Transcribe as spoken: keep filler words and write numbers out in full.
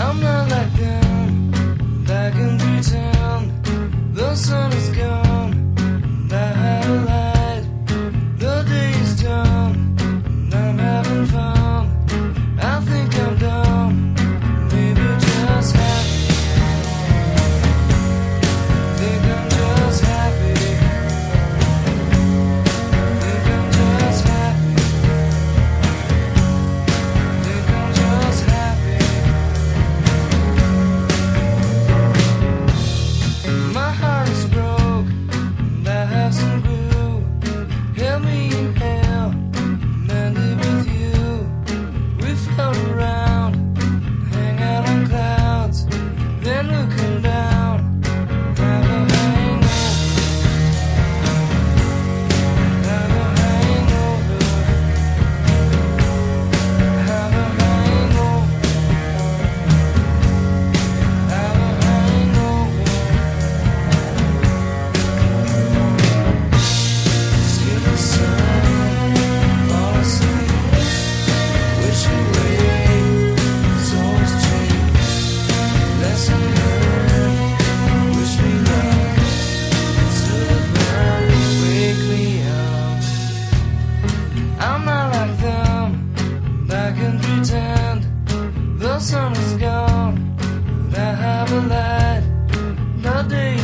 I'm not like them, back in pretend. The sun is gone, and I have a light. The day is done, and I'm having fun. I think I'm dumb, maybe just happy. Think I'm just happy. Think I'm just happy. Think I'm just happy. My heart is broke, and I have some glue. Help me inhale, mend it with you. We float around, hang out on clouds, then looking down, have a hangover, have a hangover, have a hangover, have a hangover. See the sun, fall asleep, wish away, souls cheap, lesson learned, wish me luck, still burn, wake me up. I'm not like them, back and pretend. The sun is gone, but I have a light. The day